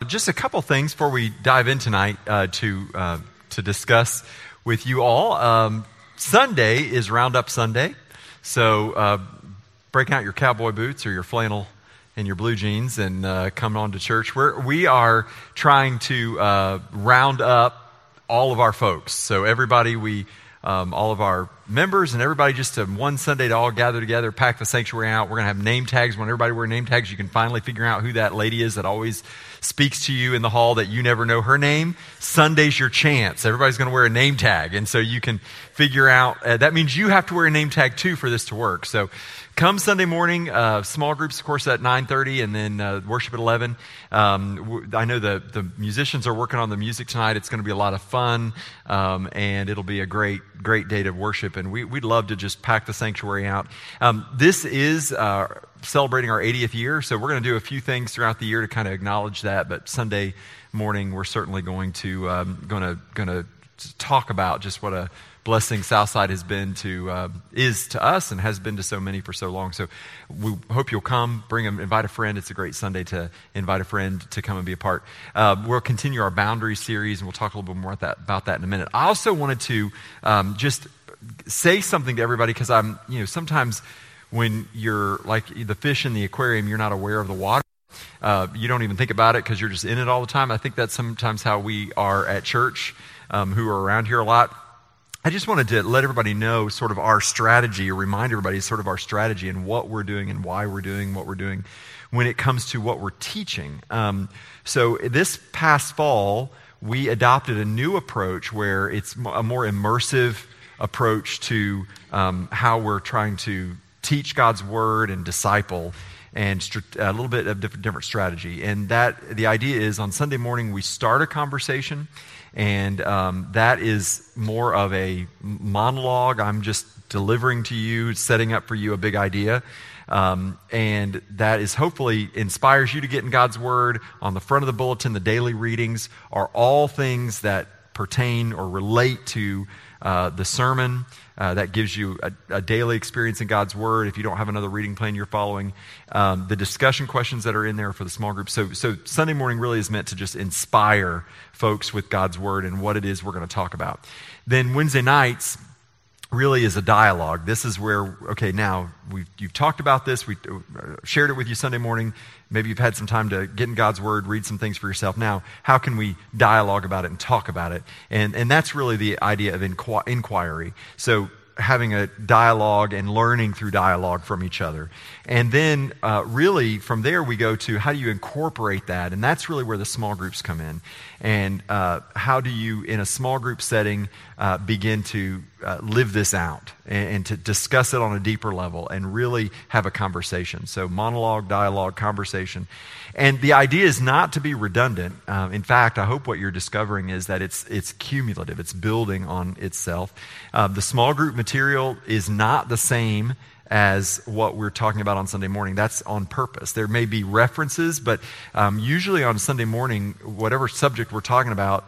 just a couple things before we dive in tonight to discuss with you all. Sunday is Roundup Sunday, so break out your cowboy boots or your flannel and your blue jeans and come on to church. We are trying to round up all of our folks. So everybody, all of our members and everybody, just one Sunday to all gather together, pack the sanctuary out. We're going to have name tags. When everybody wears name tags, you can finally figure out who that lady is that always speaks to you in the hall that you never know her name. Sunday's your chance. Everybody's going to wear a name tag. And so you can figure out, that means you have to wear a name tag too for this to work. So come Sunday morning, small groups, of course, at 9:30, and then worship at 11. I know the musicians are working on the music tonight. It's going to be a lot of fun, and it'll be a great day to worship. And we'd love to just pack the sanctuary out. This is celebrating our 80th year, so we're going to do a few things throughout the year to kind of acknowledge that. But Sunday morning, we're certainly going to talk about just what a blessing Southside has been is to us and has been to so many for so long. So we hope you'll come, invite a friend. It's a great Sunday to invite a friend to come and be a part. We'll continue our Boundaries series, and we'll talk a little bit more about that in a minute. I also wanted to just say something to everybody, because sometimes when you're like the fish in the aquarium, you're not aware of the water. You don't even think about it because you're just in it all the time. I think that's sometimes how we are at church, who are around here a lot. I just wanted to let everybody know sort of our strategy, or remind everybody sort of our strategy and what we're doing and why we're doing what we're doing when it comes to what we're teaching. So this past fall, we adopted a new approach where it's a more immersive approach to how we're trying to teach God's Word and disciple, and a little bit of different strategy. And the idea is on Sunday morning we start a conversation, and that is more of a monologue. I'm just delivering to you, setting up for you a big idea. And that is hopefully inspires you to get in God's Word. On the front of the bulletin, the daily readings are all things that pertain or relate to the sermon. That gives you a daily experience in God's Word if you don't have another reading plan you're following. The discussion questions that are in there for the small group. So Sunday morning really is meant to just inspire folks with God's Word and what it is we're going to talk about. Then Wednesday nights really is a dialogue. This is where, okay, now you've talked about this. We shared it with you Sunday morning. Maybe you've had some time to get in God's Word, read some things for yourself. Now, how can we dialogue about it and talk about it? And that's really the idea of inquiry. So having a dialogue and learning through dialogue from each other. And then really from there we go to how do you incorporate that? And that's really where the small groups come in. And how do you, in a small group setting, begin to live this out and to discuss it on a deeper level and really have a conversation. So monologue, dialogue, conversation. And the idea is not to be redundant. In fact, I hope what you're discovering is that it's cumulative. It's building on itself. The small group material is not the same as what we're talking about on Sunday morning. That's on purpose. There may be references, but usually on Sunday morning, whatever subject we're talking about,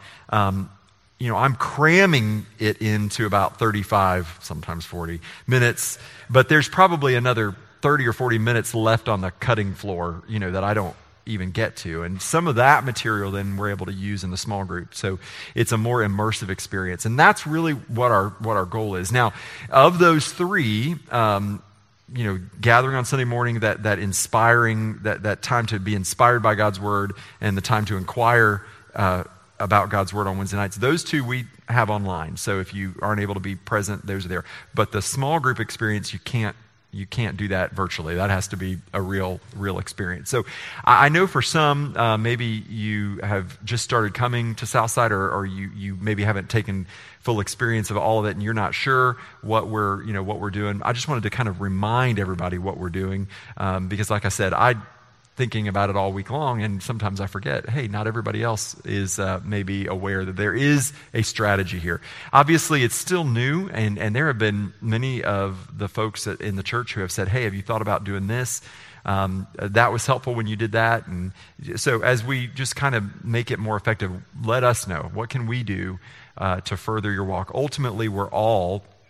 I'm cramming it into about 35, sometimes 40 minutes, but there's probably another 30 or 40 minutes left on the cutting floor, that I don't even get to. And some of that material then we're able to use in the small group. So it's a more immersive experience. And that's really what our goal is. Now, of those three, gathering on Sunday morning, that inspiring, that time to be inspired by God's Word, and the time to inquire about God's Word on Wednesday nights, those two we have online. So if you aren't able to be present, those are there. But the small group experience, you can't do that virtually. That has to be a real experience. So I know for some, maybe you have just started coming to Southside, or you maybe haven't taken full experience of all of it, and you're not sure what we're doing. I just wanted to kind of remind everybody what we're doing, because like I said, thinking about it all week long, and sometimes I forget, hey, not everybody else is maybe aware that there is a strategy here. Obviously, it's still new, and there have been many of the folks in the church who have said, hey, have you thought about doing this? That was helpful when you did that. And so as we just kind of make it more effective, let us know. What can we do to further your walk? Ultimately, we're all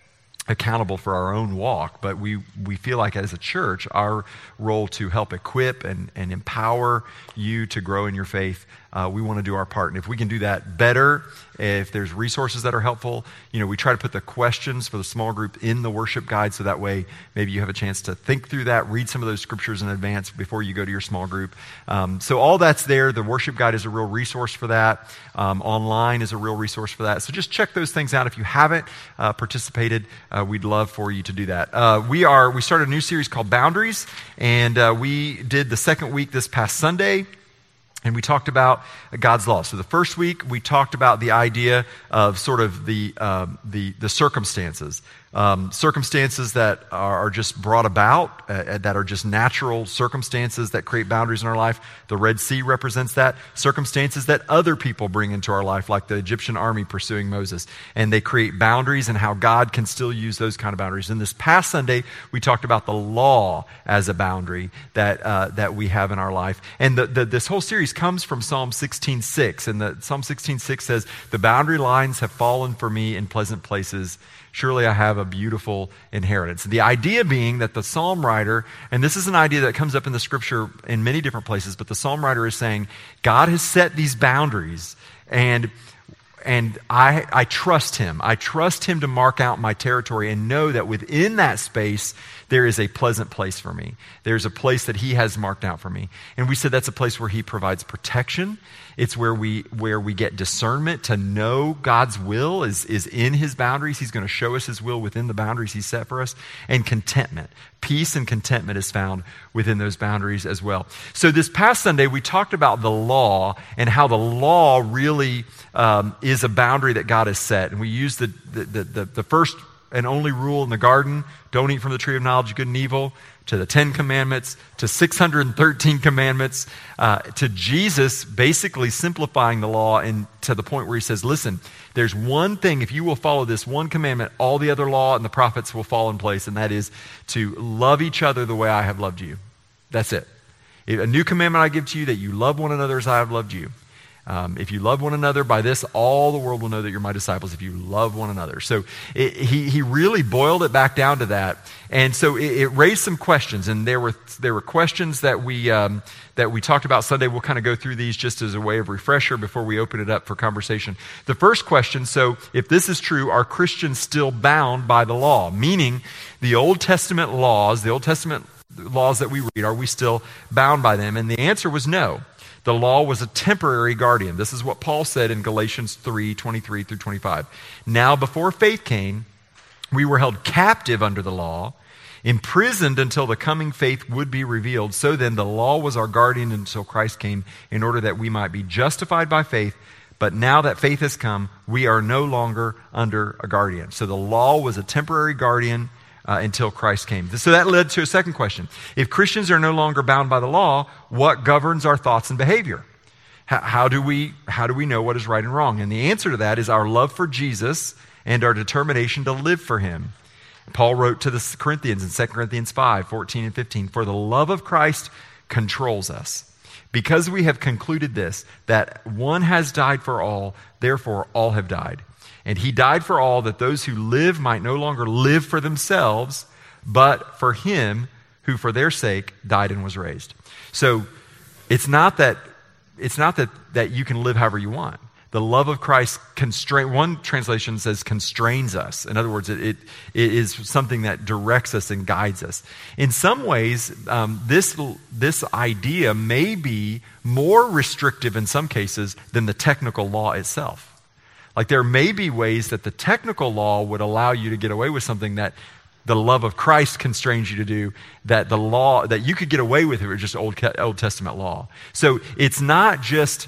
accountable for our own walk, but we feel like as a church, our role to help equip and empower you to grow in your faith, we want to do our part. And if we can do that better, if there's resources that are helpful, we try to put the questions for the small group in the worship guide, so that way maybe you have a chance to think through that, read some of those scriptures in advance before you go to your small group. So all that's there. The worship guide is a real resource for that. Online is a real resource for that. So just check those things out. If you haven't participated, we'd love for you to do that. We started a new series called Boundaries, and we did the second week this past Sunday. And we talked about God's law. So the first week, we talked about the idea of sort of the circumstances. Circumstances that are just brought about, that are just natural circumstances that create boundaries in our life. The Red Sea represents that. Circumstances that other people bring into our life, like the Egyptian army pursuing Moses. And they create boundaries, and how God can still use those kind of boundaries. And this past Sunday, we talked about the law as a boundary that we have in our life. And this whole series comes from Psalm 16:6. And Psalm 16:6 says, "The boundary lines have fallen for me in pleasant places. Surely I have a beautiful inheritance." The idea being that the psalm writer, and this is an idea that comes up in the scripture in many different places, but the psalm writer is saying, God has set these boundaries, and I trust him. I trust him to mark out my territory and know that within that space, there is a pleasant place for me. There's a place that he has marked out for me. And we said that's a place where he provides protection. It's where we get discernment to know God's will is in his boundaries. He's going to show us his will within the boundaries he set for us. And contentment. Peace and contentment is found within those boundaries as well. So this past Sunday, we talked about the law and how the law really is a boundary that God has set. And we used the first and only rule in the garden: don't eat from the tree of knowledge of good and evil, to the 10 commandments, to 613 commandments, to Jesus basically simplifying the law, and to the point where he says, listen, there's one thing, if you will follow this one commandment, all the other law and the prophets will fall in place, and that is to love each other the way I have loved you. That's it. A new commandment I give to you, that you love one another as I have loved you. If you love one another, by this all the world will know that you're my disciples, if you love one another. So he really boiled it back down to that, and so it raised some questions. And there were questions that we talked about Sunday. We'll kind of go through these just as a way of refresher before we open it up for conversation. The first question: so if this is true, are Christians still bound by the law? Meaning, the Old Testament laws that we read, are we still bound by them? And the answer was no. The law was a temporary guardian. This is what Paul said in Galatians 3:23 through 25. Now, before faith came, we were held captive under the law, imprisoned until the coming faith would be revealed. So then, the law was our guardian until Christ came, in order that we might be justified by faith. But now that faith has come, we are no longer under a guardian. So the law was a temporary guardian until Christ came. So that led to a second question. If Christians are no longer bound by the law, what governs our thoughts and behavior? How do we know what is right and wrong? And the answer to that is our love for Jesus and our determination to live for him. Paul wrote to the Corinthians in 2 Corinthians 5:14 and 15, "For the love of Christ controls us, because we have concluded this, that one has died for all, therefore all have died. And he died for all, that those who live might no longer live for themselves, but for him who for their sake died and was raised." So it's not that you can live however you want. The love of Christ one translation says constrains us. In other words, it is something that directs us and guides us. In some ways, this idea may be more restrictive in some cases than the technical law itself. Like, there may be ways that the technical law would allow you to get away with something that the love of Christ constrains you to do, that the law, that you could get away with if it was just Old Testament law. So it's not just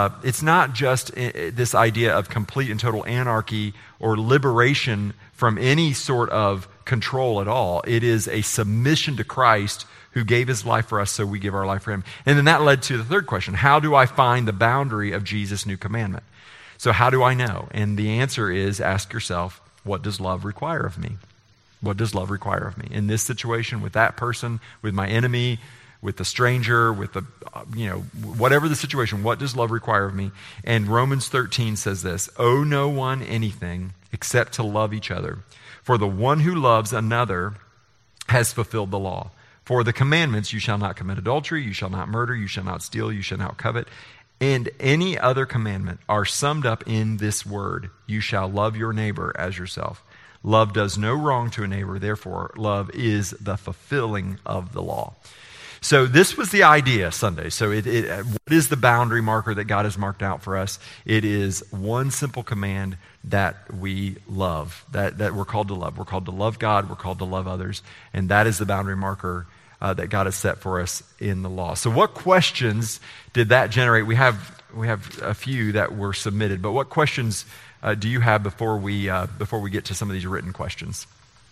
this idea of complete and total anarchy or liberation from any sort of control at all. It is a submission to Christ, who gave his life for us, so we give our life for him. And then that led to the third question: how do I find the boundary of Jesus' new commandment? So how do I know? And the answer is, ask yourself, what does love require of me? What does love require of me? In this situation, with that person, with my enemy, with the stranger, with the, whatever the situation, what does love require of me? And Romans 13 says this: "Owe no one anything except to love each other. For the one who loves another has fulfilled the law. For the commandments, you shall not commit adultery, you shall not murder, you shall not steal, you shall not covet, and any other commandment are summed up in this word: you shall love your neighbor as yourself. Love does no wrong to a neighbor, therefore love is the fulfilling of the law. So this was the idea Sunday. So what is the boundary marker that God has marked out for us? It is one simple command that we love, that we're called to love. We're called to love God, we're called to love others, and that is the boundary marker that God has set for us in the law. So what questions did that generate? We have a few that were submitted, but what questions do you have before we get to some of these written questions?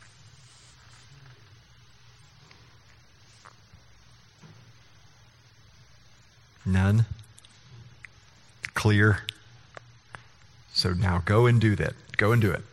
None? Clear? So now go and do that. Go and do it.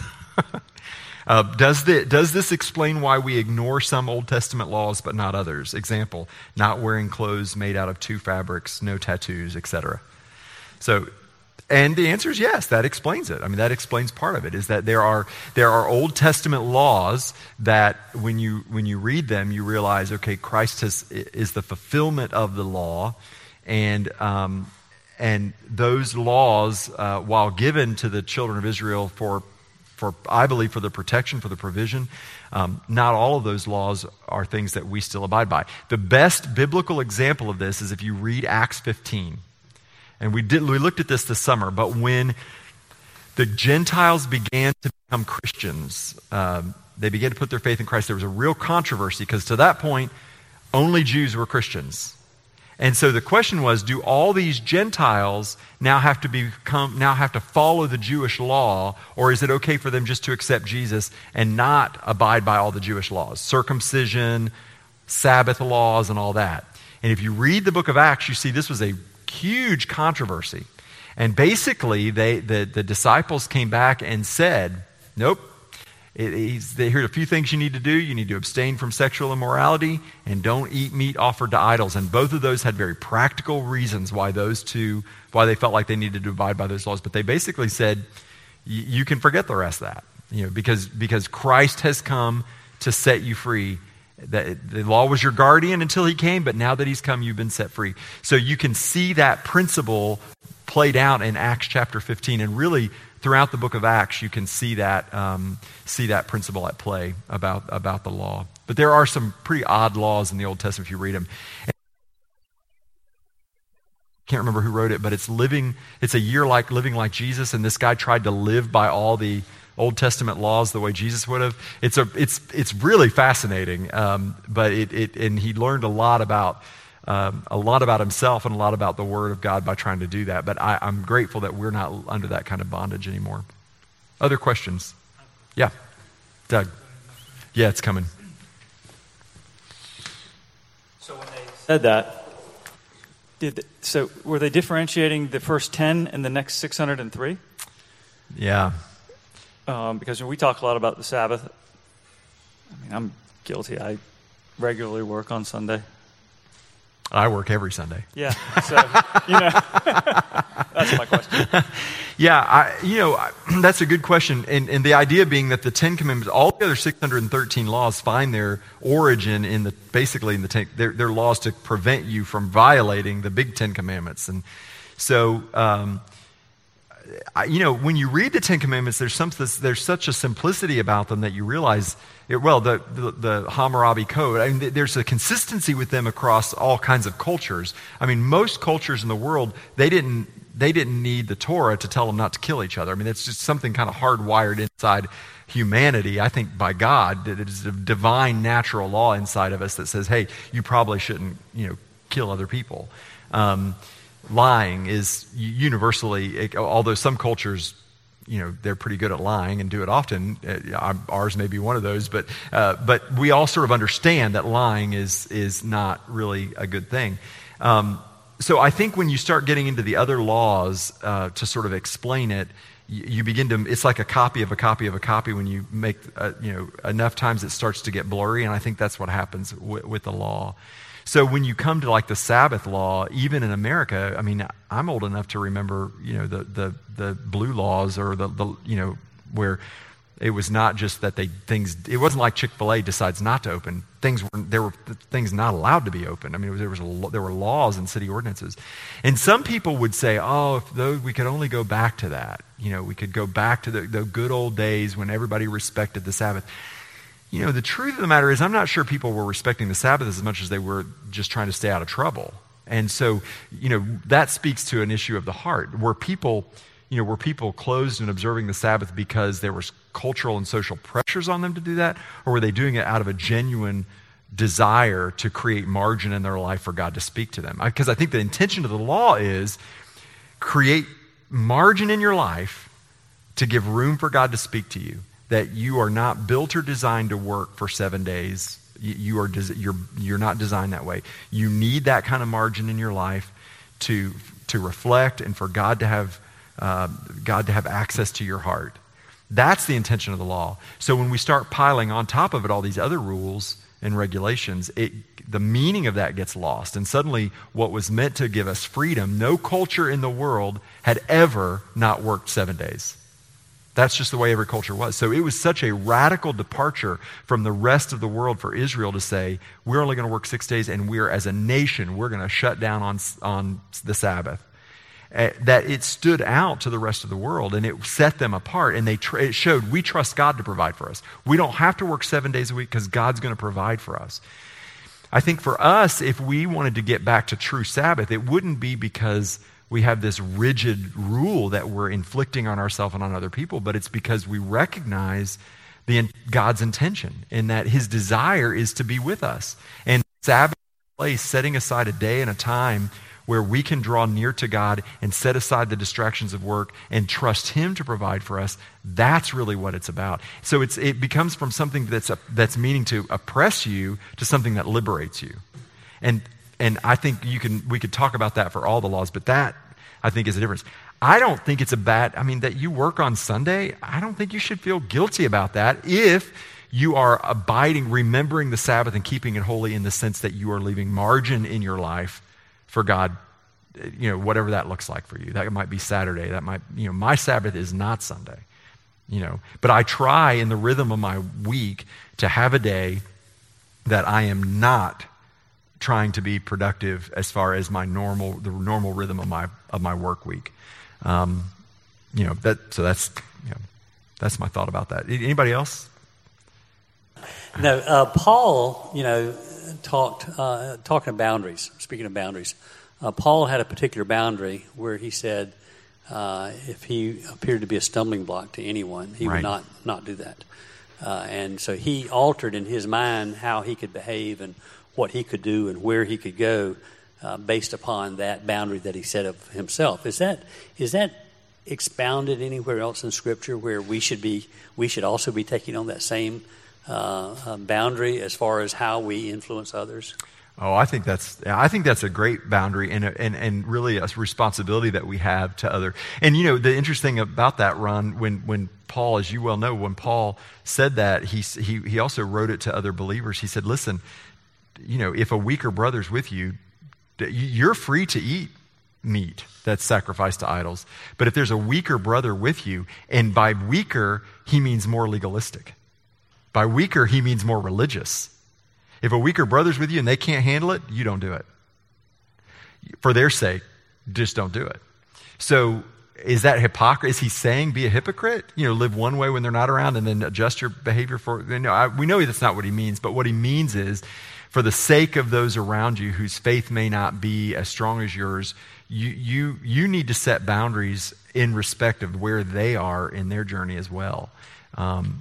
Does this explain why we ignore some Old Testament laws but not others? Example, not wearing clothes made out of two fabrics, no tattoos, etc. So, and the answer is yes, that explains it. I mean, that explains part of it, is that there are Old Testament laws that when you read them, you realize, okay, Christ is the fulfillment of the law, and those laws, while given to the children of Israel for I believe for the protection, for the provision, not all of those laws are things that we still abide by. The best biblical example of this is if you read Acts 15. And we looked at this summer, but when the Gentiles began to become Christians, they began to put their faith in Christ, there was a real controversy, because to that point, only Jews were Christians. And so the question was, do all these Gentiles now have to follow the Jewish law, or is it okay for them just to accept Jesus and not abide by all the Jewish laws, circumcision, Sabbath laws, and all that? And if you read the book of Acts, you see this was a huge controversy. And basically, the disciples came back and said, nope, here's a few things you need to do. You need to abstain from sexual immorality and don't eat meat offered to idols. And both of those had very practical reasons why they felt like they needed to abide by those laws. But they basically said, you can forget the rest of that, because Christ has come to set you free. The law was your guardian until he came, but now that he's come, you've been set free. So you can see that principle played out in Acts chapter 15, and really throughout the book of Acts, you can see that principle at play about the law. But there are some pretty odd laws in the Old Testament if you read them. I can't remember who wrote it, but it's a year like living like Jesus, and this guy tried to live by all the Old Testament laws the way Jesus would have. It's really fascinating, but and he learned a lot about himself and a lot about the Word of God by trying to do that. But I'm grateful that we're not under that kind of bondage anymore. Other questions? Yeah, Doug. Yeah, it's coming. So when they said that, were they differentiating the first 10 and the next 603? Yeah. Because when we talk a lot about the Sabbath, I mean, I'm guilty. I regularly work on Sunday. I work every Sunday. Yeah, so, that's my question. Yeah, that's a good question. And the idea being that the Ten Commandments, all the other 613 laws find their origin in they're laws to prevent you from violating the big Ten Commandments. And so, when you read the Ten Commandments, there's such a simplicity about them that you realize, the Hammurabi Code, I mean, there's a consistency with them across all kinds of cultures. I mean, most cultures in the world, they didn't need the Torah to tell them not to kill each other. I mean, it's just something kind of hardwired inside humanity, I think, by God. It is a divine natural law inside of us that says, hey, you probably shouldn't, kill other people. Lying is universally, although some cultures, they're pretty good at lying and do it often. Ours may be one of those, but we all sort of understand that lying is not really a good thing. So I think when you start getting into the other laws to sort of explain it, you begin to, it's like a copy of a copy of a copy. When you make, enough times it starts to get blurry, and I think that's what happens with the law. So when you come to like the Sabbath law, even in America, I mean, I'm old enough to remember, the blue laws, or the where It was not just that it wasn't like Chick-fil-A decides not to open. There were things not allowed to be open. I mean, there were laws and city ordinances. And some people would say, oh, we could only go back to that. We could go back to the good old days when everybody respected the Sabbath. The truth of the matter is I'm not sure people were respecting the Sabbath as much as they were just trying to stay out of trouble. And so, that speaks to an issue of the heart. Were people closed and observing the Sabbath because there was cultural and social pressures on them to do that? Or were they doing it out of a genuine desire to create margin in their life for God to speak to them? Because I think the intention of the law is create margin in your life to give room for God to speak to you, that you are not built or designed to work for 7 days. You're not designed that way. You need that kind of margin in your life to reflect and for God to have access to your heart. That's the intention of the law. So when we start piling on top of it all these other rules and regulations, the meaning of that gets lost. And suddenly what was meant to give us freedom, no culture in the world had ever not worked 7 days. That's just the way every culture was. So it was such a radical departure from the rest of the world for Israel to say, we're only going to work 6 days, and as a nation, we're going to shut down on the Sabbath. That it stood out to the rest of the world, and it set them apart, and it showed we trust God to provide for us. We don't have to work 7 days a week because God's going to provide for us. I think for us, if we wanted to get back to true Sabbath, it wouldn't be because we have this rigid rule that we're inflicting on ourselves and on other people, but it's because we recognize God's intention and that his desire is to be with us. And Sabbath place, setting aside a day and a time where we can draw near to God and set aside the distractions of work and trust him to provide for us, that's really what it's about. So it becomes from something that's meaning to oppress you to something that liberates you. And I think we could talk about that for all the laws, but that, I think, is a difference. I don't think it's that you work on Sunday, I don't think you should feel guilty about that if you are remembering the Sabbath and keeping it holy in the sense that you are leaving margin in your life for God, whatever that looks like for you. That might be Saturday. That might, my Sabbath is not Sunday, But I try in the rhythm of my week to have a day that I am not trying to be productive as far as the normal rhythm of my work week. That's my thought about that. Anybody else? No, Paul, talking of boundaries, speaking of boundaries, Paul had a particular boundary where he said if he appeared to be a stumbling block to anyone, he would not do that. And so he altered in his mind how he could behave and what he could do and where he could go based upon that boundary that he set of himself. Is that expounded anywhere else in Scripture where we should also be taking on that same boundary as far as how we influence others? Oh, I think that's a great boundary and really a responsibility that we have to other. And the interesting about that, Ron, when Paul, as you well know, when Paul said that, he also wrote it to other believers. He said, listen, if a weaker brother's with you, you're free to eat meat that's sacrificed to idols. But if there's a weaker brother with you, and by weaker, he means more legalistic. By weaker, he means more religious. If a weaker brother's with you and they can't handle it, you don't do it. For their sake, just don't do it. So is that hypocrisy? Is he saying be a hypocrite? Live one way when they're not around and then adjust your behavior for... we know that's not what he means, but what he means is for the sake of those around you whose faith may not be as strong as yours, you need to set boundaries in respect of where they are in their journey as well. And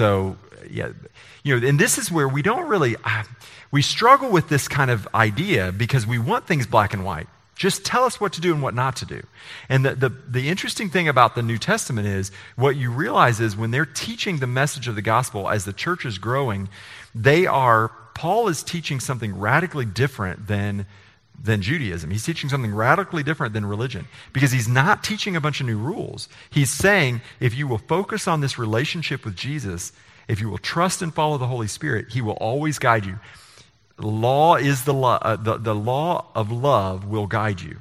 this is where we don't really, we struggle with this kind of idea because we want things black and white. Just tell us what to do and what not to do. And the interesting thing about the New Testament is what you realize is when they're teaching the message of the gospel as the church is growing, Paul is teaching something radically different than Judaism. He's teaching something radically different than religion because he's not teaching a bunch of new rules. He's saying if you will focus on this relationship with Jesus, if you will trust and follow the Holy Spirit, he will always guide you. Law is the law of love will guide you.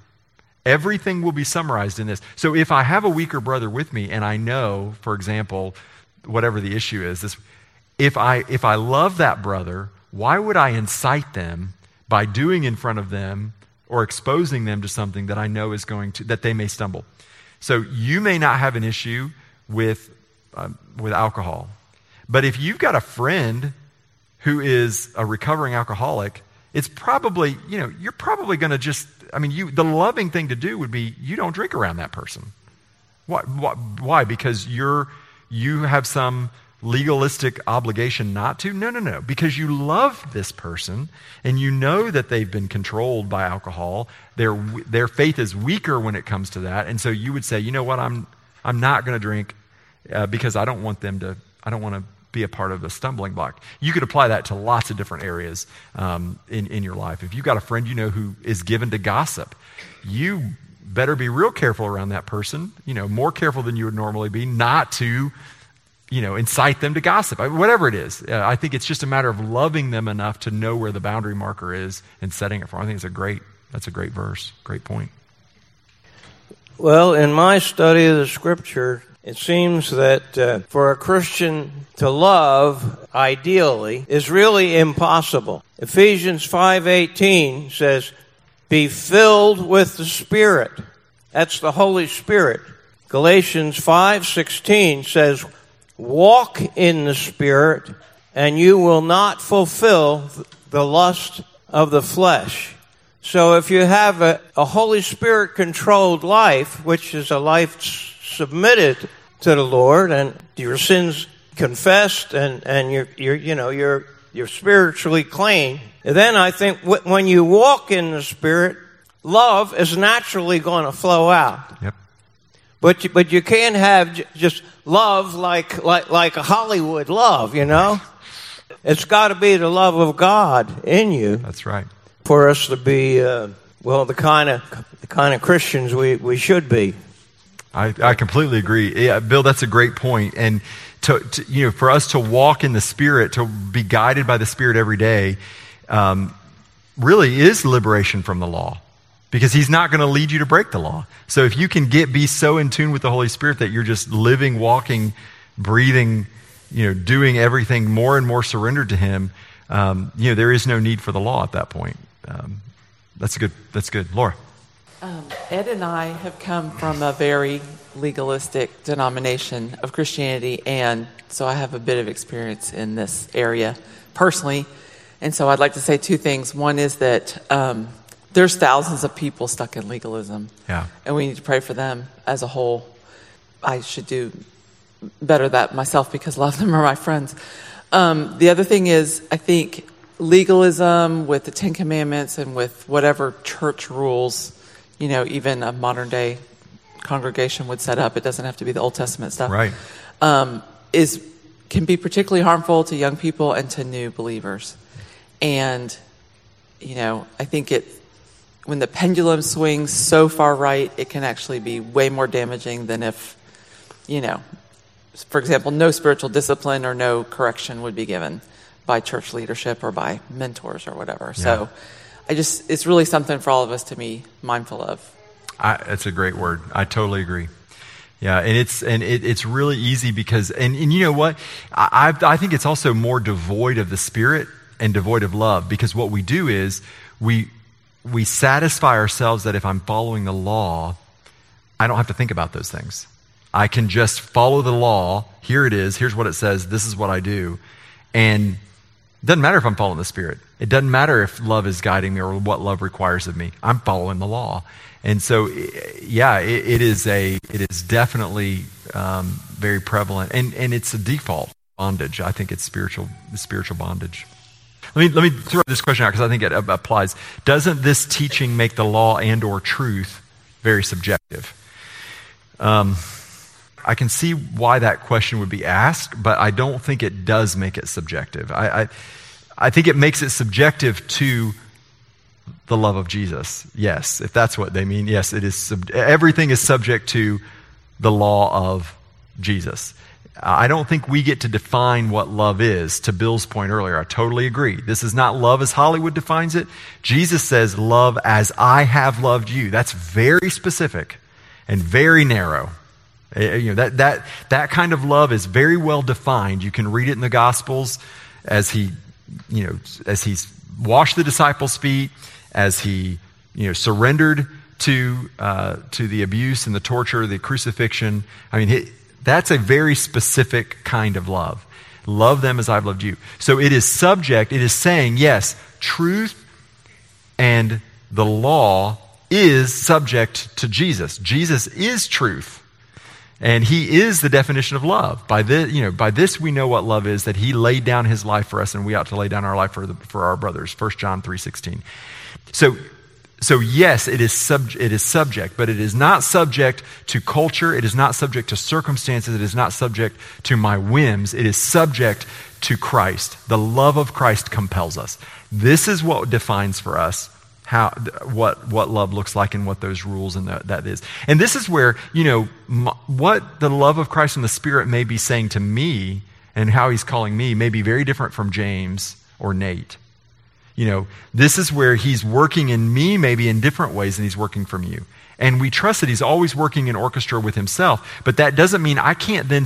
Everything will be summarized in this. So if I have a weaker brother with me and I know, for example, whatever the issue is. If I love that brother, why would I incite them by doing in front of them or exposing them to something that I know is that they may stumble? So you may not have an issue with alcohol, but if you've got a friend who is a recovering alcoholic, it's probably, you're probably going to the loving thing to do would be you don't drink around that person. Why? Because you have some legalistic obligation not to? No. Because you love this person and you know that they've been controlled by alcohol. Their faith is weaker when it comes to that. And so you would say, you know what, I'm not going to drink because I don't want to be a part of a stumbling block. You could apply that to lots of different areas in your life. If you've got a friend who is given to gossip, you better be real careful around that person, more careful than you would normally be, not to incite them to gossip, whatever it is. I think it's just a matter of loving them enough to know where the boundary marker is and setting it for them. I think that's a great verse, great point. Well, in my study of the Scripture, it seems that for a Christian to love, ideally, is really impossible. Ephesians 5:18 says, "Be filled with the Spirit." That's the Holy Spirit. Galatians 5:16 says, "Walk in the Spirit, and you will not fulfill the lust of the flesh." So if you have a Holy Spirit-controlled life, which is a life submitted to the Lord, and your sins confessed, and you're spiritually clean, then I think when you walk in the Spirit, love is naturally going to flow out. Yep. But you can't have just love like a Hollywood love, It's got to be the love of God in you. That's right. For us to be the kind of Christians we should be. I completely agree. Yeah, Bill, that's a great point. And for us to walk in the Spirit, to be guided by the Spirit every day, really is liberation from the law. Because he's not going to lead you to break the law. So if you can be so in tune with the Holy Spirit that you're just living, walking, breathing, doing everything more and more surrendered to him, there is no need for the law at that point. That's good. Laura. Ed and I have come from a very legalistic denomination of Christianity, and so I have a bit of experience in this area personally. And so I'd like to say two things. One is that there's thousands of people stuck in legalism. Yeah. And we need to pray for them as a whole. I should do better that myself because a lot of them are my friends. The other thing is, I think legalism with the Ten Commandments and with whatever church rules, even a modern day congregation would set up, it doesn't have to be the Old Testament stuff. Right. Can be particularly harmful to young people and to new believers. And, I think when the pendulum swings so far right, it can actually be way more damaging than if, for example, no spiritual discipline or no correction would be given by church leadership or by mentors or whatever. Yeah. So it's really something for all of us to be mindful of. That's a great word. I totally agree. Yeah, and it's really easy because, and you know what? I think it's also more devoid of the Spirit and devoid of love, because what we do is we satisfy ourselves that if I'm following the law, I don't have to think about those things. I can just follow the law. Here it is. Here's what it says. This is what I do. And it doesn't matter if I'm following the Spirit. It doesn't matter if love is guiding me or what love requires of me. I'm following the law. And so, yeah, it is definitely very prevalent, and it's a default bondage. I think it's spiritual bondage. Let me throw this question out because I think it applies. Doesn't this teaching make the law and/or truth very subjective? I can see why that question would be asked, but I don't think it does make it subjective. I think it makes it subjective to the love of Jesus. Yes, if that's what they mean. Yes, it is. Everything is subject to the law of Jesus. I don't think we get to define what love is, to Bill's point earlier. I totally agree. This is not love as Hollywood defines it. Jesus says, love as I have loved you. That's very specific and very narrow. That kind of love is very well defined. You can read it in the Gospels as he's washed the disciples' feet, as he surrendered to the abuse and the torture, the crucifixion. I mean, that's a very specific kind of love. Love them as I've loved you. So it is saying, yes, truth and the law is subject to Jesus. Jesus is truth. And he is the definition of love. By this we know what love is, that he laid down his life for us, and we ought to lay down our life for our brothers. 1 John 3:16. So yes, it is subject, but it is not subject to culture. It is not subject to circumstances. It is not subject to my whims. It is subject to Christ. The love of Christ compels us. This is what defines for us what love looks like and what those rules and that is. And this is where, what the love of Christ and the Spirit may be saying to me and how he's calling me may be very different from James or Nate. This is where he's working in me maybe in different ways than he's working from you. And we trust that he's always working in orchestra with himself, but that doesn't mean I can't then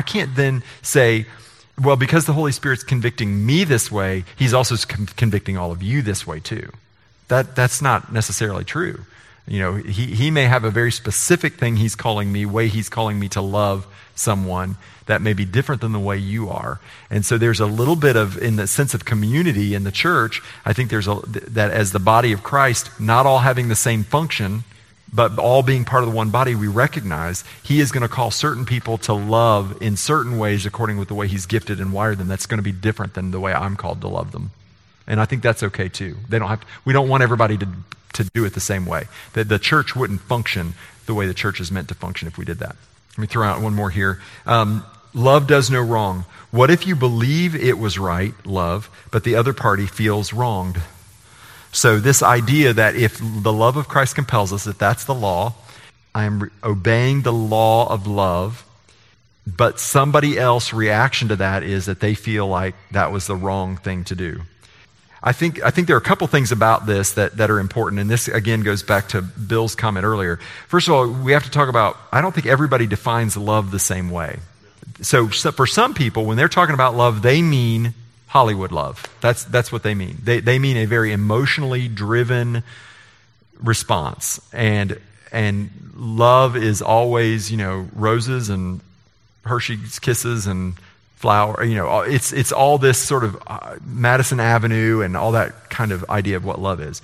say, well, because the Holy Spirit's convicting me this way, he's also convicting all of you this way too. That's not necessarily true. He may have a very specific thing he's calling me to love someone that may be different than the way you are. And so there's a little bit of, in the sense of community in the church, I think that as the body of Christ, not all having the same function, but all being part of the one body, we recognize he is going to call certain people to love in certain ways according with the way he's gifted and wired them. That's going to be different than the way I'm called to love them. And I think that's okay too. We don't want everybody to do it the same way. The church wouldn't function the way the church is meant to function if we did that. Let me throw out one more here. Love does no wrong. What if you believe it was right, love, but the other party feels wronged? So this idea that if the love of Christ compels us, that that's the law, I am obeying the law of love, but somebody else's reaction to that is that they feel like that was the wrong thing to do. I think there are a couple things about this that are important, and this again goes back to Bill's comment earlier. First of all, we have to talk about, I don't think everybody defines love the same way. So for some people, when they're talking about love, they mean Hollywood love. That's what they mean. They mean a very emotionally driven response, and love is always roses and Hershey's Kisses and flower, it's all this sort of Madison Avenue and all that kind of idea of what love is.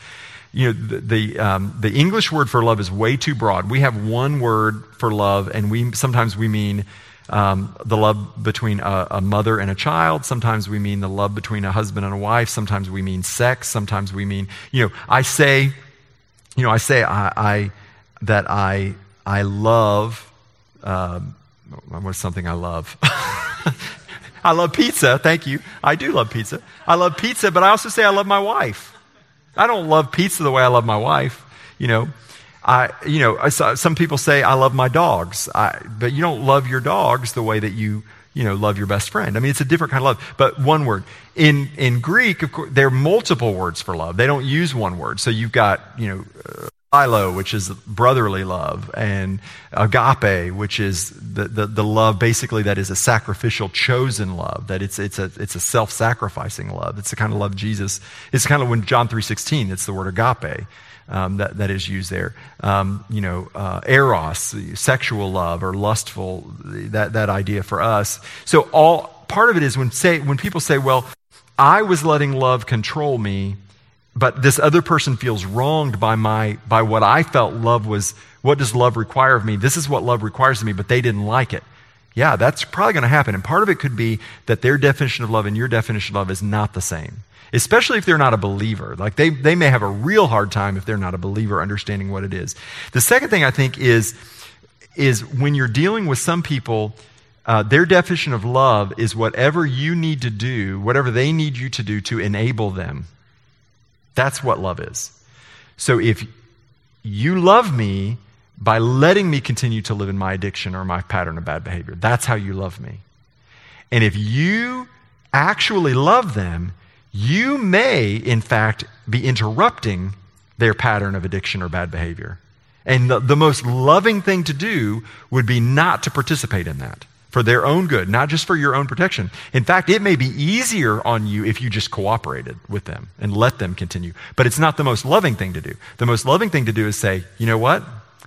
The English word for love is way too broad. We have one word for love, and sometimes we mean the love between a mother and a child. Sometimes we mean the love between a husband and a wife. Sometimes we mean sex. Sometimes we mean, I say I love. What's something I love? I love pizza. Thank you. I do love pizza. I love pizza, but I also say I love my wife. I don't love pizza the way I love my wife. Some people say I love my dogs, but you don't love your dogs the way that you love your best friend. I mean, it's a different kind of love. But one word in Greek, of course, there are multiple words for love. They don't use one word. So you've got philo, which is brotherly love, and agape, which is the love basically that is a sacrificial, chosen love. That it's a self-sacrificing love. It's the kind of love Jesus. It's kind of when John 3:16. It's the word agape that is used there. Eros, sexual love or lustful. That idea for us. So part of it is when people say, "Well, I was letting love control me." But this other person feels wronged by what I felt love was. What does love require of me? This is what love requires of me, but they didn't like it. Yeah, that's probably going to happen. And part of it could be that their definition of love and your definition of love is not the same. Especially if they're not a believer. Like they may have a real hard time if they're not a believer understanding what it is. The second thing I think is when you're dealing with some people, their definition of love is whatever you need to do, whatever they need you to do to enable them. That's what love is. So if you love me by letting me continue to live in my addiction or my pattern of bad behavior, that's how you love me. And if you actually love them, you may, in fact, be interrupting their pattern of addiction or bad behavior. And the most loving thing to do would be not to participate in that for their own good, not just for your own protection. In fact, it may be easier on you if you just cooperated with them and let them continue. But it's not the most loving thing to do. The most loving thing to do is say, you know what?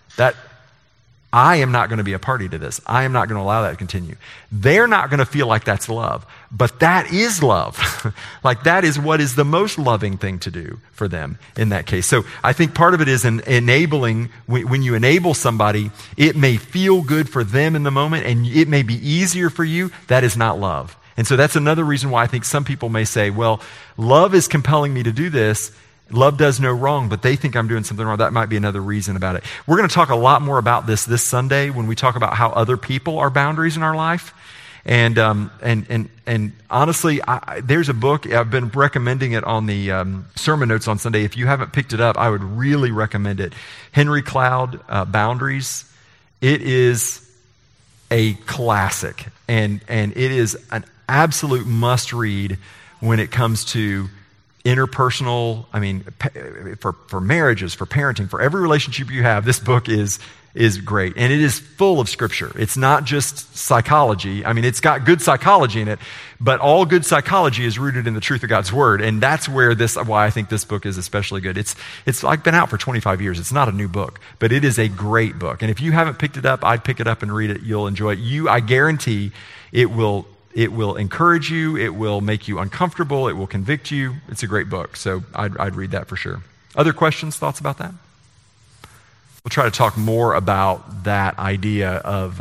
I am not going to be a party to this. I am not going to allow that to continue. They're not going to feel like that's love, but that is love. Like that is what is the most loving thing to do for them in that case. So I think part of it is enabling. When you enable somebody, it may feel good for them in the moment and it may be easier for you. That is not love. And so that's another reason why I think some people may say, well, love is compelling me to do this. Love does no wrong, but they think I'm doing something wrong. That might be another reason about it. We're going to talk a lot more about this Sunday when we talk about how other people are boundaries in our life. And honestly, there's a book, I've been recommending it on the sermon notes on Sunday. If you haven't picked it up, I would really recommend it. Henry Cloud, Boundaries. It is a classic, and it is an absolute must-read when it comes to interpersonal, for marriages, for parenting, for every relationship you have, this book is great. And it is full of scripture. It's not just psychology. It's got good psychology in it, but all good psychology is rooted in the truth of God's word. And that's why I think this book is especially good. It's like been out for 25 years. It's not a new book, but it is a great book. And if you haven't picked it up, I'd pick it up and read it. You'll enjoy it. I guarantee it will encourage you. It will make you uncomfortable. It will convict you. It's a great book. So I'd read that for sure. Other questions, thoughts about that? We'll try to talk more about that idea of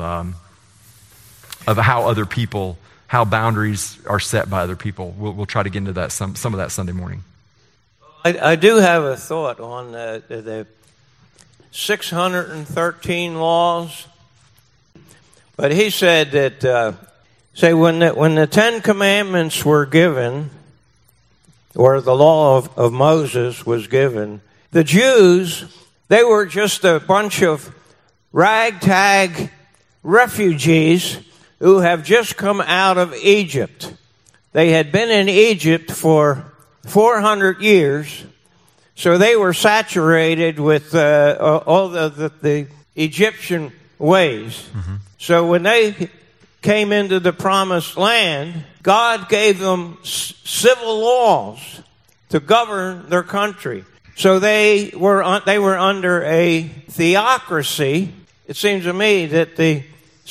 how boundaries are set by other people. We'll try to get into that some of that Sunday morning. I do have a thought on the 613 laws, but he said that when the Ten Commandments were given, or the law of Moses was given, the Jews, they were just a bunch of ragtag refugees who have just come out of Egypt. They had been in Egypt for 400 years, so they were saturated with all the Egyptian ways. Mm-hmm. So when they came into the promised land, God gave them civil laws to govern their country. So they were under a theocracy. It seems to me that the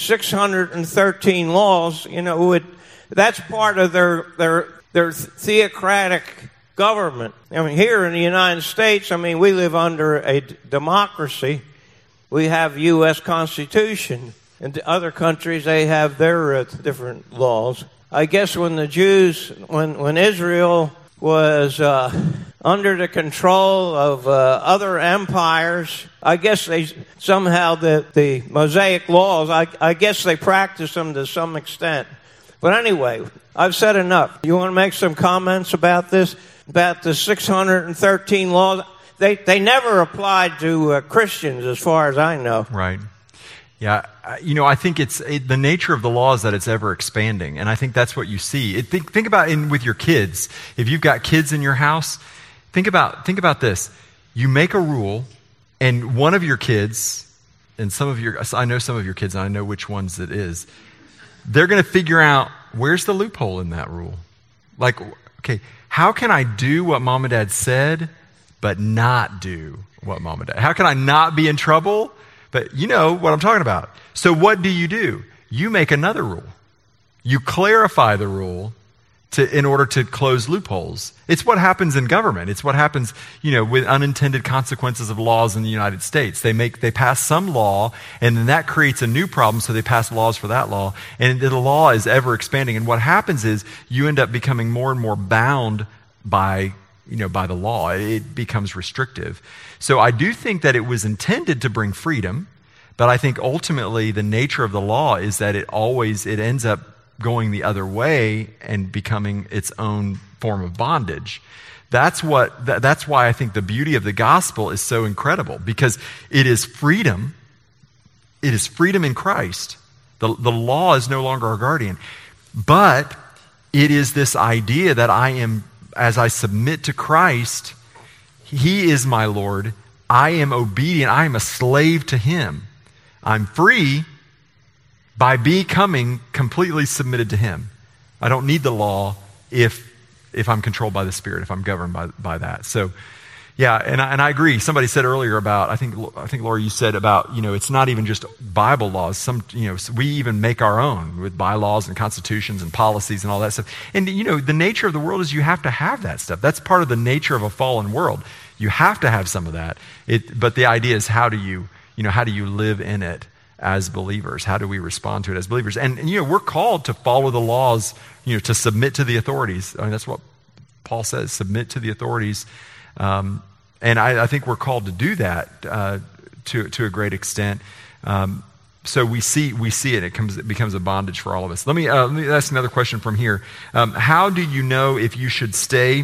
613 laws, that's part of their theocratic government. Here in the United States, we live under a democracy. We have U.S. Constitution. In other countries, they have their different laws. I guess when the Jews, when Israel was under the control of other empires, I guess they somehow the Mosaic laws, I guess they practiced them to some extent. But anyway, I've said enough. You want to make some comments about this, about the 613 laws? They never applied to Christians, as far as I know. Right. Yeah, I think the nature of the law is that it's ever expanding, and I think that's what you see. Think about with your kids. If you've got kids in your house, think about this. You make a rule, and one of your kids, and I know some of your kids, and I know which ones it is. They're going to figure out where's the loophole in that rule. Like, okay, how can I do what mom and dad said, but not do what mom and dad? How can I not be in trouble? But you know what I'm talking about. So what do? You make another rule. You clarify the rule in order to close loopholes. It's what happens in government. It's what happens, with unintended consequences of laws in the United States. They pass some law, and then that creates a new problem, so they pass laws for that law. And the law is ever expanding. And what happens is you end up becoming more and more bound by the law. It becomes restrictive. So I do think that it was intended to bring freedom, but I think ultimately the nature of the law is that it ends up going the other way and becoming its own form of bondage. That's why I think the beauty of the gospel is so incredible, because it is freedom. It is freedom in Christ. The law is no longer our guardian, but it is this idea that as I submit to Christ, He is my Lord, I am obedient. I am a slave to him. I'm free by becoming completely submitted to him. I don't need the law if I'm controlled by the Spirit, if I'm governed by that. So, yeah, and I agree. Somebody said earlier about, I think Laura, you said about, it's not even just Bible laws. We even make our own with bylaws and constitutions and policies and all that stuff. And, the nature of the world is you have to have that stuff. That's part of the nature of a fallen world. You have to have some of that. But the idea is how do you live in it as believers? How do we respond to it as believers? And we're called to follow the laws, to submit to the authorities. I mean, that's what Paul says, submit to the authorities. And I think we're called to do that to a great extent. So we see it. It becomes a bondage for all of us. Let me ask another question from here. How do you know if you should stay?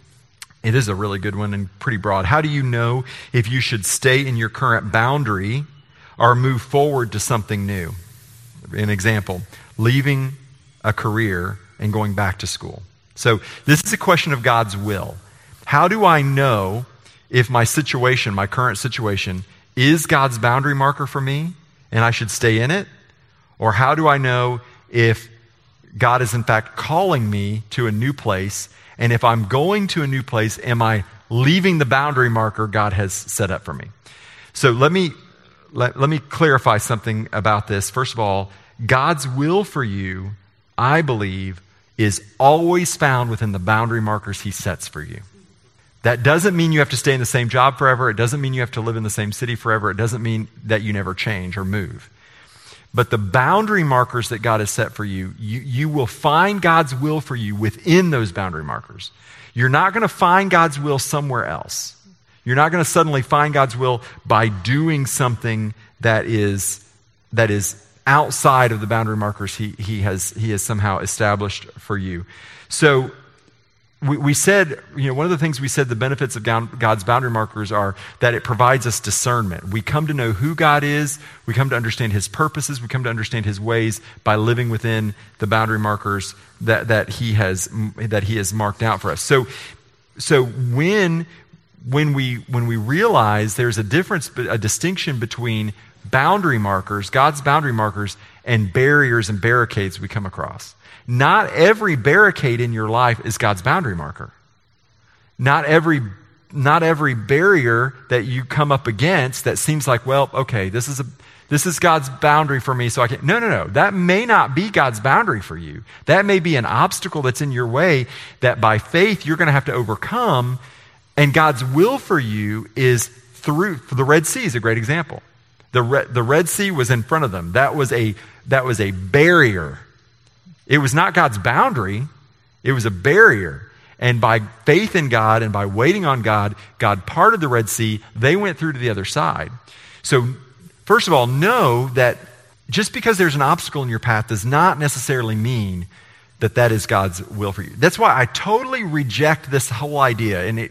It is a really good one and pretty broad. How do you know if you should stay in your current boundary or move forward to something new? An example, leaving a career and going back to school. So this is a question of God's will. How do I know if my current situation, is God's boundary marker for me and I should stay in it? Or how do I know if God is in fact calling me to a new place, and if I'm going to a new place, am I leaving the boundary marker God has set up for me? So let me clarify something about this. First of all, God's will for you, I believe, is always found within the boundary markers he sets for you. That doesn't mean you have to stay in the same job forever. It doesn't mean you have to live in the same city forever. It doesn't mean that you never change or move. But the boundary markers that God has set for you, you will find God's will for you within those boundary markers. You're not going to find God's will somewhere else. You're not going to suddenly find God's will by doing something that is outside of the boundary markers he has somehow established for you. So we said, one of the things we said, the benefits of God's boundary markers are that it provides us discernment. We come to know who God is. We come to understand his purposes. We come to understand his ways by living within the boundary markers that he has marked out for us. So when we realize there's a distinction between boundary markers, God's boundary markers, and barriers and barricades we come across. Not every barricade in your life is God's boundary marker. Not every barrier that you come up against that seems like, well, okay, this is God's boundary for me, so I can't. No. That may not be God's boundary for you. That may be an obstacle that's in your way that by faith you're going to have to overcome. And God's will for you is through the Red Sea is a great example. The Red Sea was in front of them. That was a barrier. It was not God's boundary. It was a barrier. And by faith in God and by waiting on God, God parted the Red Sea. They went through to the other side. So, first of all, know that just because there's an obstacle in your path does not necessarily mean that is God's will for you. That's why I totally reject this whole idea. And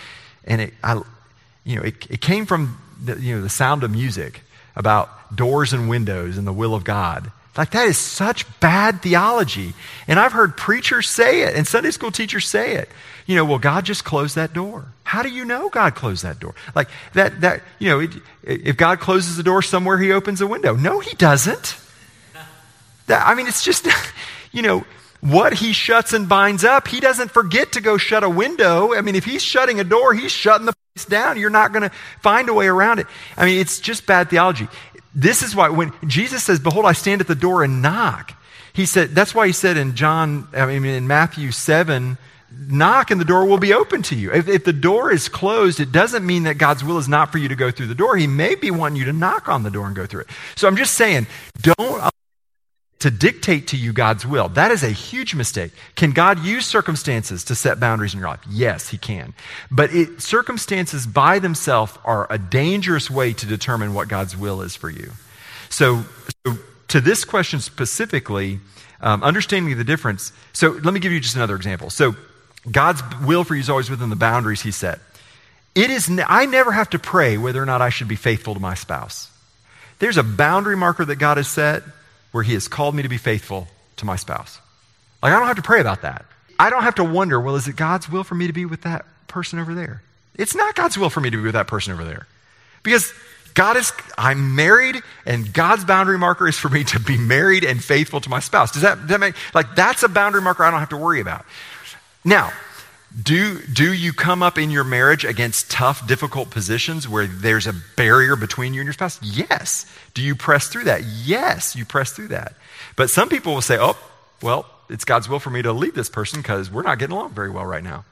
it came from the Sound of Music about doors and windows and the will of God. Like, that is such bad theology. And I've heard preachers say it and Sunday school teachers say it. Well, God just closed that door. How do you know God closed that door? Like that if God closes the door somewhere, he opens a window. No, he doesn't. It's just, what he shuts and binds up, he doesn't forget to go shut a window. If he's shutting a door, he's shutting the place down. You're not going to find a way around it. It's just bad theology. This is why when Jesus says, behold, I stand at the door and knock, that's why he said in Matthew 7, knock and the door will be open to you. If the door is closed, it doesn't mean that God's will is not for you to go through the door. He may be wanting you to knock on the door and go through it. So I'm just saying, don't to dictate to you God's will. That is a huge mistake. Can God use circumstances to set boundaries in your life? Yes, he can. But circumstances by themselves are a dangerous way to determine what God's will is for you. So to this question specifically, understanding the difference. So let me give you just another example. So God's will for you is always within the boundaries he set. I never have to pray whether or not I should be faithful to my spouse. There's a boundary marker that God has set where he has called me to be faithful to my spouse. Like, I don't have to pray about that. I don't have to wonder, well, is it God's will for me to be with that person over there? It's not God's will for me to be with that person over there. Because I'm married, and God's boundary marker is for me to be married and faithful to my spouse. Does that make, that's a boundary marker I don't have to worry about. Now, do you come up in your marriage against tough, difficult positions where there's a barrier between you and your spouse? Yes. Do you press through that? Yes, you press through that. But some people will say, oh, well, it's God's will for me to leave this person because we're not getting along very well right now.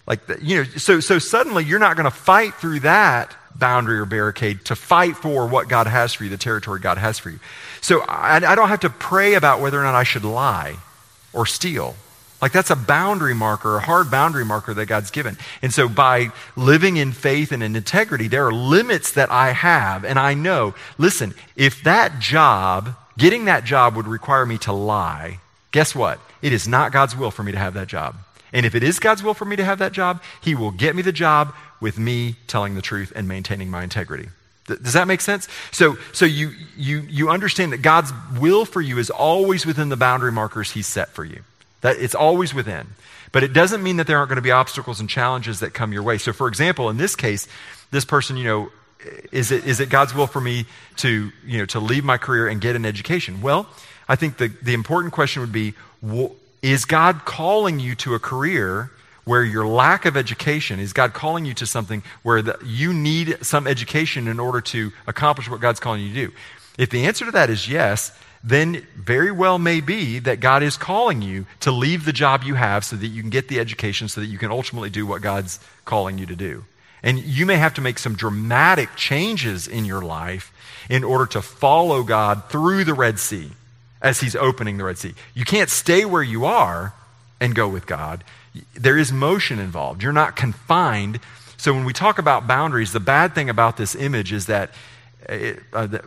So suddenly you're not going to fight through that boundary or barricade to fight for what God has for you, the territory God has for you. So I don't have to pray about whether or not I should lie or steal. That's a boundary marker, a hard boundary marker that God's given. And so by living in faith and in integrity, there are limits that I have, and I know, listen, if getting that job would require me to lie, guess what? It is not God's will for me to have that job. And if it is God's will for me to have that job, he will get me the job with me telling the truth and maintaining my integrity. Does that make sense? So you understand that God's will for you is always within the boundary markers he's set for you. That it's always within. But it doesn't mean that there aren't going to be obstacles and challenges that come your way. So for example, in this case, this person, is it God's will for me to leave my career and get an education? Well, I think the important question would be, is God calling you to a career where your lack of education, is God calling you to something where you need some education in order to accomplish what God's calling you to do? If the answer to that is yes, then very well may be that God is calling you to leave the job you have so that you can get the education so that you can ultimately do what God's calling you to do. And you may have to make some dramatic changes in your life in order to follow God through the Red Sea as he's opening the Red Sea. You can't stay where you are and go with God. There is motion involved. You're not confined. So when we talk about boundaries, the bad thing about this image is that it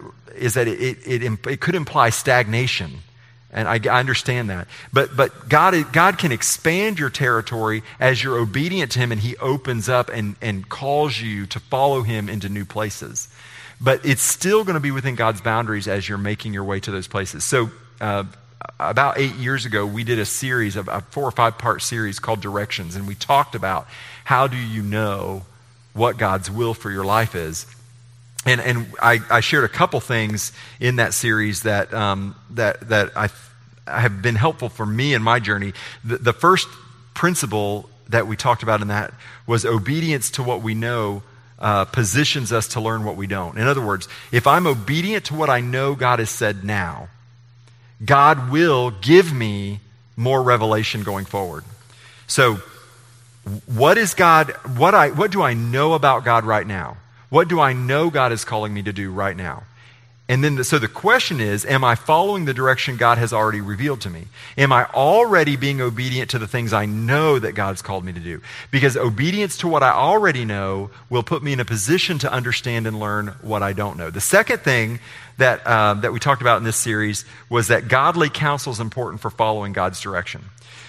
could imply stagnation. And I understand that. But God can expand your territory as you're obedient to him and he opens up and calls you to follow him into new places. But it's still going to be within God's boundaries as you're making your way to those places. So about 8 years ago, we did a series, a 4 or 5 part series called Directions. And we talked about how do you know what God's will for your life is. And I shared a couple things in that series that I have been helpful for me in my journey. The first principle that we talked about in that was obedience to what we know positions us to learn what we don't. In other words, if I'm obedient to what I know God has said now, God will give me more revelation going forward. So what do I know about God right now? What do I know God is calling me to do right now? And then, so the question is, am I following the direction God has already revealed to me? Am I already being obedient to the things I know that God's called me to do? Because obedience to what I already know will put me in a position to understand and learn what I don't know. The second thing that we talked about in this series was that godly counsel is important for following God's direction.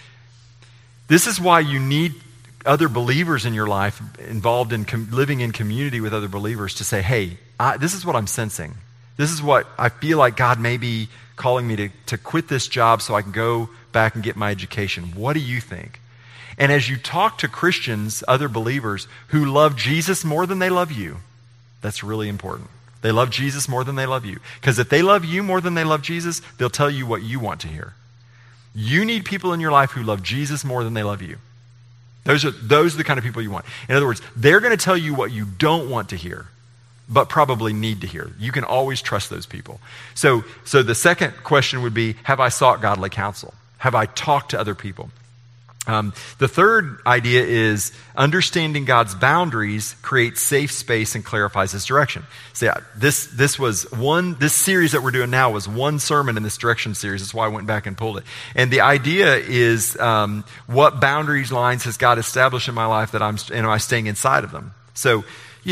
This is why you need other believers in your life involved in living in community with other believers to say, hey, this is what I'm sensing. This is what I feel like God may be calling me to quit this job so I can go back and get my education. What do you think? And as you talk to Christians, other believers who love Jesus more than they love you, that's really important. They love Jesus more than they love you. Because if they love you more than they love Jesus, they'll tell you what you want to hear. You need people in your life who love Jesus more than they love you. Those are the kind of people you want. In other words, they're going to tell you what you don't want to hear, but probably need to hear. You can always trust those people. So the second question would be, have I sought godly counsel? Have I talked to other people? The third idea is understanding God's boundaries creates safe space and clarifies his direction. So this series that we're doing now was one sermon in this direction series. That's why I went back and pulled it. And the idea is, what boundaries lines has God established in my life that am I staying inside of them? So,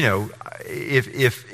if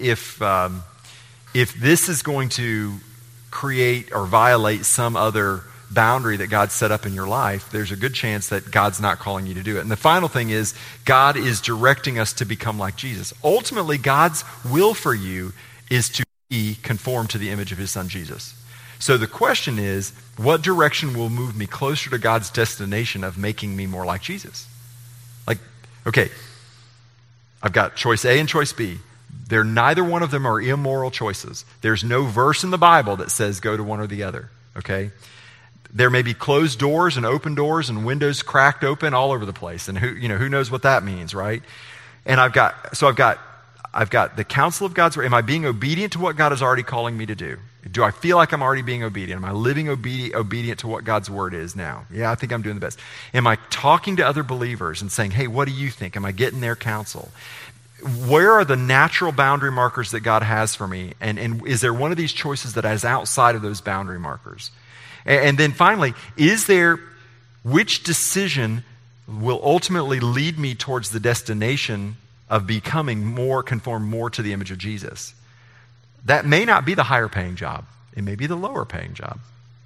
this is going to create or violate some other boundary that God set up in your life, there's a good chance that God's not calling you to do it. And the final thing is, God is directing us to become like Jesus. Ultimately, God's will for you is to be conformed to the image of his son, Jesus. So the question is, what direction will move me closer to God's destination of making me more like Jesus? Okay, I've got choice A and choice B. Neither one of them are immoral choices. There's no verse in the Bible that says go to one or the other, okay? There may be closed doors and open doors and windows cracked open all over the place. And who knows what that means, right? And I've got the counsel of God's word. Am I being obedient to what God is already calling me to do? Do I feel like I'm already being obedient? Am I living obedient to what God's word is now? Yeah, I think I'm doing the best. Am I talking to other believers and saying, hey, what do you think? Am I getting their counsel? Where are the natural boundary markers that God has for me? And is there one of these choices that is outside of those boundary markers? And then finally, which decision will ultimately lead me towards the destination of becoming conform more to the image of Jesus? That may not be the higher paying job. It may be the lower paying job.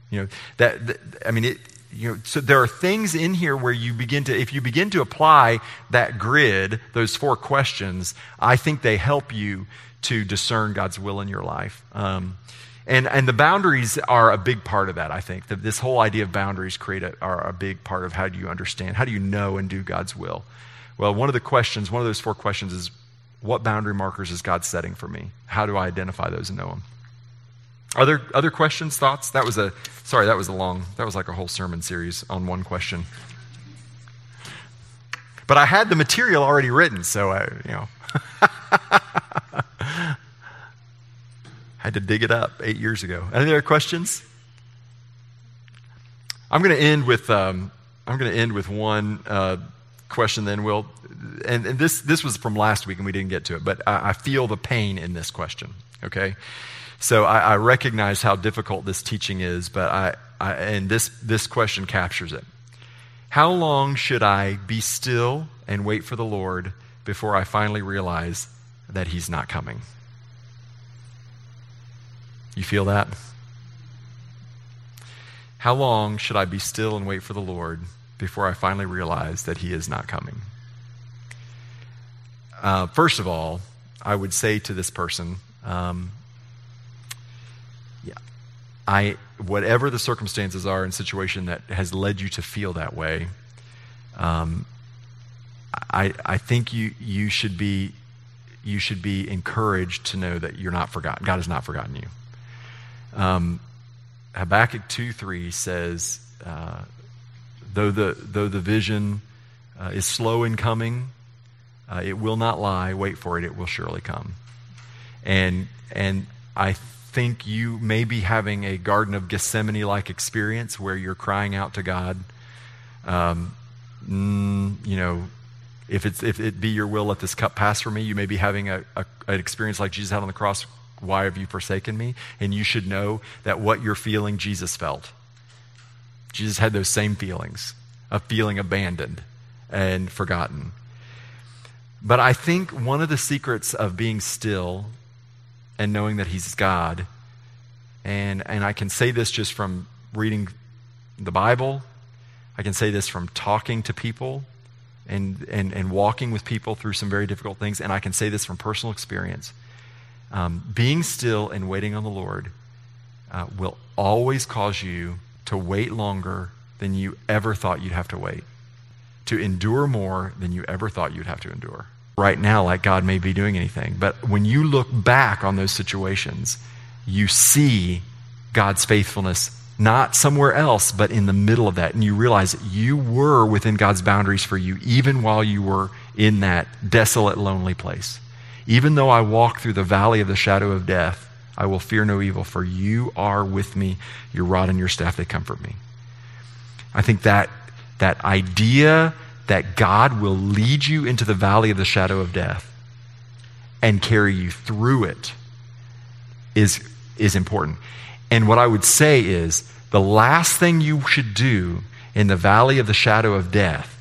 So there are things in here where if you begin to apply that grid, those 4 questions, I think they help you to discern God's will in your life. And the boundaries are a big part of that, I think. This whole idea of boundaries are a big part of how do you understand, how do you know and do God's will? Well, one of those 4 questions is, what boundary markers is God setting for me? How do I identify those and know them? Other questions, thoughts? That was like a whole sermon series on one question. But I had the material already written, so I had to dig it up 8 years ago. Any other questions? I'm going to end with one question. Then and this was from last week, and we didn't get to it. But I feel the pain in this question. Okay, so I recognize how difficult this teaching is, but this question captures it. How long should I be still and wait for the Lord before I finally realize that He's not coming? You feel that? How long should I be still and wait for the Lord before I finally realize that He is not coming? First of all, I would say to this person, whatever the circumstances are and situation that has led you to feel that way, I think you should be encouraged to know that you're not forgotten. God has not forgotten you. Habakkuk 2:3 says, though the vision is slow in coming, it will not lie. Wait for it; it will surely come. And I think you may be having a Garden of Gethsemane-like experience where you're crying out to God. If it be your will, let this cup pass from me. You may be having an experience like Jesus had on the cross. Why have you forsaken me? And you should know that what you're feeling, Jesus felt. Jesus had those same feelings of feeling abandoned and forgotten. But I think one of the secrets of being still and knowing that He's God, and I can say this just from reading the Bible, I can say this from talking to people and walking with people through some very difficult things, and I can say this from personal experience. Being still and waiting on the Lord will always cause you to wait longer than you ever thought you'd have to wait, to endure more than you ever thought you'd have to endure. Right now, like God may be doing anything, but when you look back on those situations, you see God's faithfulness not somewhere else, but in the middle of that, and you realize that you were within God's boundaries for you, even while you were in that desolate, lonely place. Even though I walk through the valley of the shadow of death, I will fear no evil, for you are with me. Your rod and your staff, they comfort me. I think that idea that God will lead you into the valley of the shadow of death and carry you through it is important. And what I would say is the last thing you should do in the valley of the shadow of death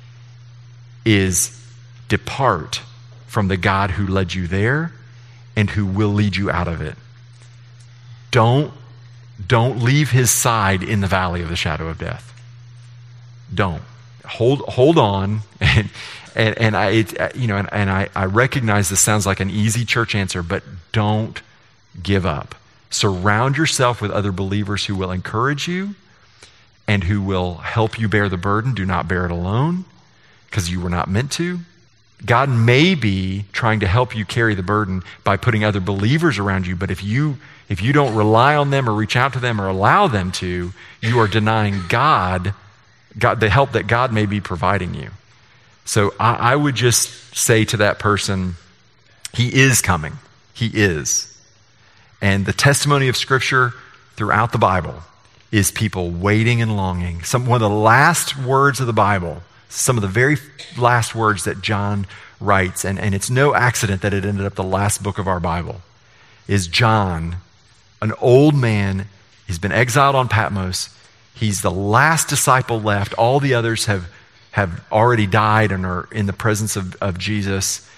is depart from the God who led you there and who will lead you out of it. Don't leave His side in the valley of the shadow of death. Don't. Hold on, and I recognize this sounds like an easy church answer, but don't give up. Surround yourself with other believers who will encourage you and who will help you bear the burden. Do not bear it alone, because you were not meant to. God may be trying to help you carry the burden by putting other believers around you, but if you don't rely on them or reach out to them or allow them to, you are denying God the help that God may be providing you. So I would just say to that person, he is coming. He is. And the testimony of Scripture throughout the Bible is people waiting and longing. One of the last words of the Bible, some of the very last words that John writes, and it's no accident that it ended up the last book of our Bible, is John, an old man. He's been exiled on Patmos. He's the last disciple left. All the others have already died and are in the presence of Jesus.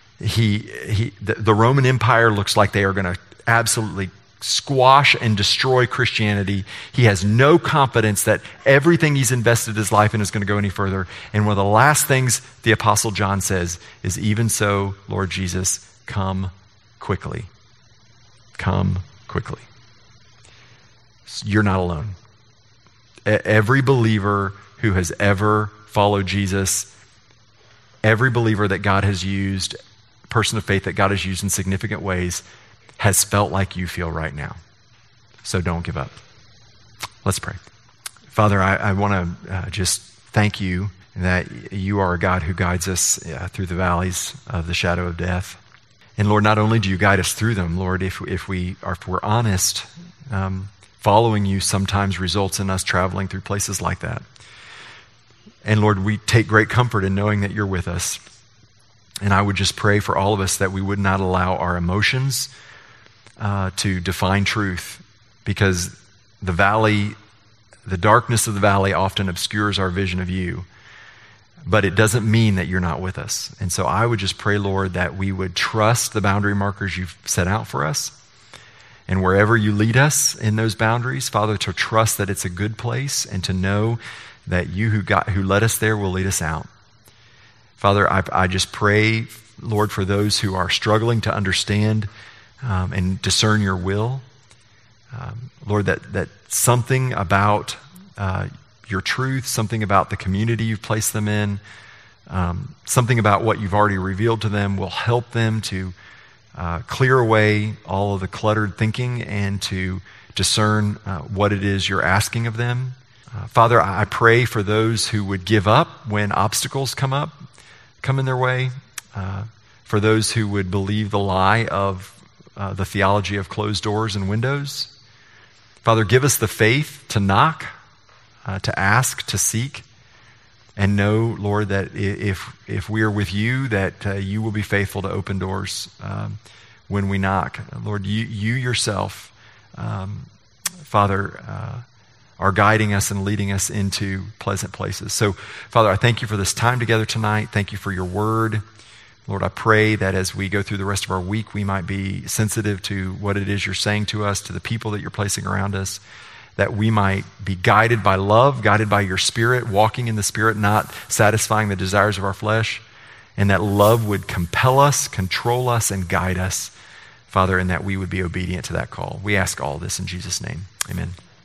The Roman Empire looks like they are going to absolutely squash and destroy Christianity. He has no confidence that everything he's invested his life in is going to go any further. And one of the last things the Apostle John says is, even so, Lord Jesus, come quickly. Come quickly. You're not alone. Every believer who has ever followed Jesus, every believer that God has used, person of faith that God has used in significant ways, has felt like you feel right now. So don't give up. Let's pray. Father, I want to just thank you that you are a God who guides us through the valleys of the shadow of death. And Lord, not only do you guide us through them, Lord, if we're honest, following you sometimes results in us traveling through places like that. And Lord, we take great comfort in knowing that you're with us. And I would just pray for all of us that we would not allow our emotions to define truth, because the darkness of the valley often obscures our vision of you. But it doesn't mean that you're not with us. And so I would just pray, Lord, that we would trust the boundary markers you've set out for us. And wherever you lead us in those boundaries, Father, to trust that it's a good place and to know that you who led us there will lead us out. Father, I just pray, Lord, for those who are struggling to understand and discern your will. Lord, that something about your truth, something about the community you've placed them in, something about what you've already revealed to them will help them to clear away all of the cluttered thinking and to discern what it is you're asking of them. Father, I pray for those who would give up when obstacles come in their way, for those who would believe the lie of the theology of closed doors and windows. Father, give us the faith to knock, to ask, to seek, and know, Lord, that if we are with you, that you will be faithful to open doors when we knock. Lord, you yourself, Father, are guiding us and leading us into pleasant places. So, Father, I thank you for this time together tonight. Thank you for your word. Lord, I pray that as we go through the rest of our week, we might be sensitive to what it is you're saying to us, to the people that you're placing around us, that we might be guided by love, guided by your Spirit, walking in the Spirit, not satisfying the desires of our flesh, and that love would compel us, control us, and guide us, Father, and that we would be obedient to that call. We ask all this in Jesus' name. Amen.